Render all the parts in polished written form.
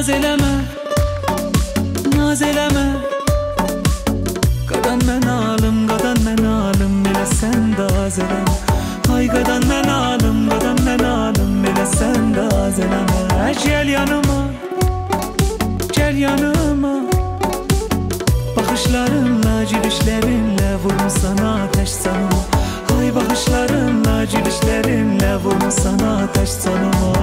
Naz eləmə, naz eləmə. Qadan mən alım, qadan mən alım, elə sən də az eləmə. Ay qadan mən alım, qadan mən alım, elə sən də az eləmə. Gəl yanıma, gəl yanıma. Baxışlarınla, gülüşlərinlə vurun sana ateş sanıma. Ay baxışlarınla, gülüşlərinlə vurun sana ateş sanıma.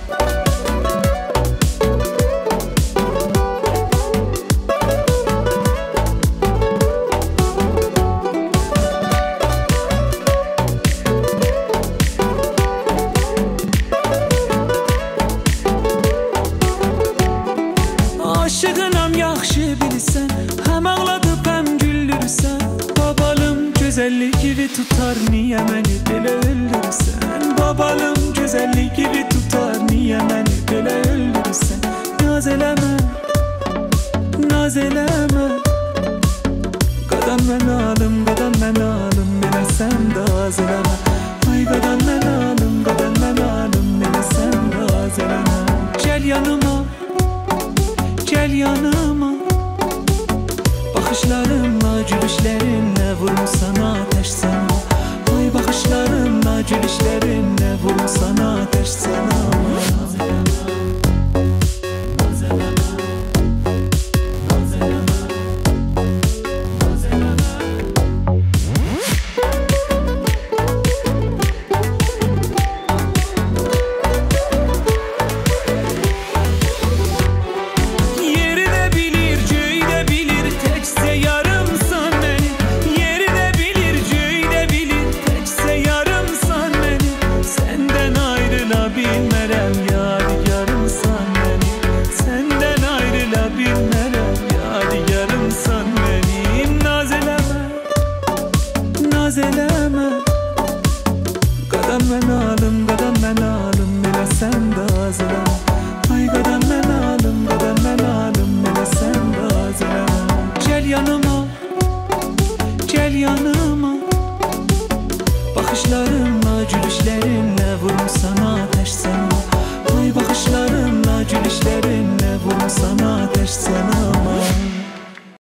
Aşığınam yaxşı bilirsən, həm ağladıb həm güldürürsən. Babalım gözəllik gibi tutar, niyə məni belə öldürürsən? Babalım gözəllik gibi tutar, niyə məni belə öldürürsən? Naz eləmə, naz eləmə. Qadan mən alım, qadan mən alım, elə sən də az eləmə. Ay qadan mən alım, qadan mən alım, elə sən də az eləmə. Gəl yanıma, gəl yanıma. Baxışlarınla, gülüşlərinlə vurun sana ateş sana. Ay baxışlarınla, gülüşlərinlə vurun sana ateş sana. Naz eləmə. Qadan mən alım, qadan mən alım, elə sən də az eləmə. Ay qadan mən alım, qadan mən alım, elə sən də az eləmə. Gəl yanıma, gəl yanıma. Baxışlarınla, gülüşlərinlə vurun sana ateş sana. Ay baxışlarınla, gülüşlərinlə vurun sana ateş sana.